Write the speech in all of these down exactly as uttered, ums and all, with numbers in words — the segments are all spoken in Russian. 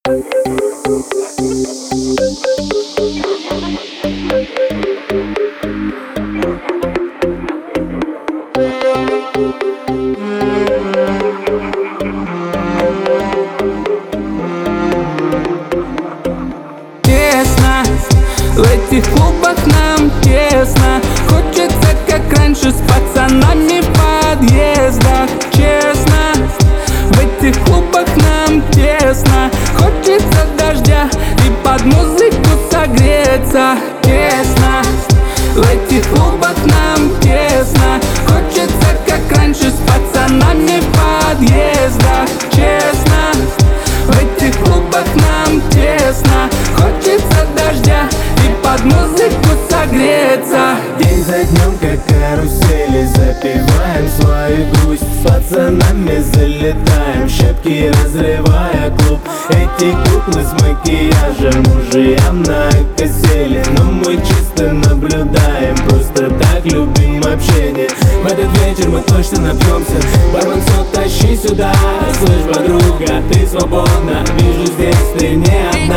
Тесно, в этих клубах нам тесно. Хочется, как раньше, с пацанами в подъездах. Честно, в этих клубах нам тесно. Хочется дождя и под музыку согреться. Тесно, в этих клубах нам тесно. Хочется, как раньше, с пацанами в подъездах. Честно, в этих клубах нам тесно. Хочется дождя и под музыку согреться. День за днем, как карусели, запиваем свою грусть. С пацанами залетаем, щепки разрывая клуб. Эти куклы с макияжем уже явно окосели, но мы чисто наблюдаем, просто так любим общение. В этот вечер мы точно напьемся. Бармен, сок тащи сюда. Слышь, подруга, ты свободна, вижу, здесь ты не одна.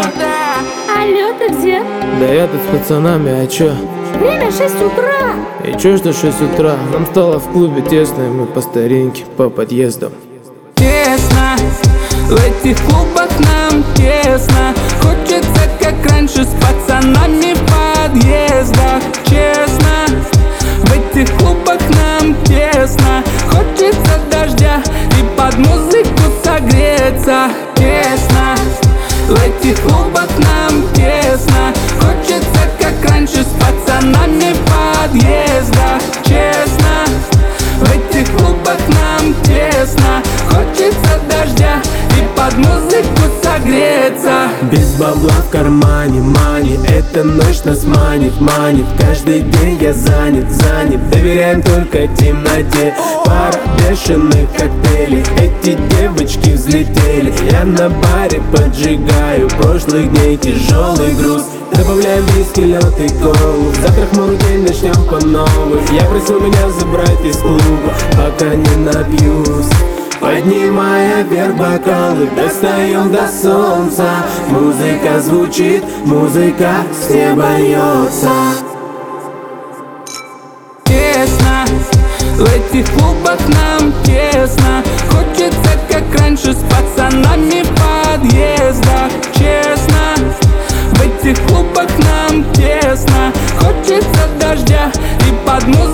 Алло, ты где? Да я тут с пацанами, а чё? Время шесть утра. И чё, что шесть утра? Нам стало в клубе тесно, и мы по старинке, по подъездам. Тесно, в этих клубах нам тесно. Хочется, как раньше, с пацанами в подъездах. Честно, в этих клубах нам тесно. Хочется дождя и под музыку согреться. Тесно, в этих клубах нам тесно. Хочется, как раньше, с пацанами в подъездах. Честно, в этих клубах нам тесно. Хочется дождя и под музыку согреться. Без бабла в кармане, мани, эта ночь нас манит, манит. Каждый день я занят, занят. Доверяем только темноте. Пара бешеных коктейлей, эти девочки взлетели. Я на баре поджигаю прошлых дней тяжелый груз. Добавляем виски, лед и колу. Завтра хмурый день, начнем по новой. Я просил меня забрать из клуба, пока не напьюсь. Поднимая вверх бокалы, достаем до солнца. Музыка звучит, музыка с неба льется. Тесно, в этих клубах нам тесно. Хочется, как раньше, с пацанами в подъездах. Честно, в этих клубах нам тесно. Хочется дождя и под музыку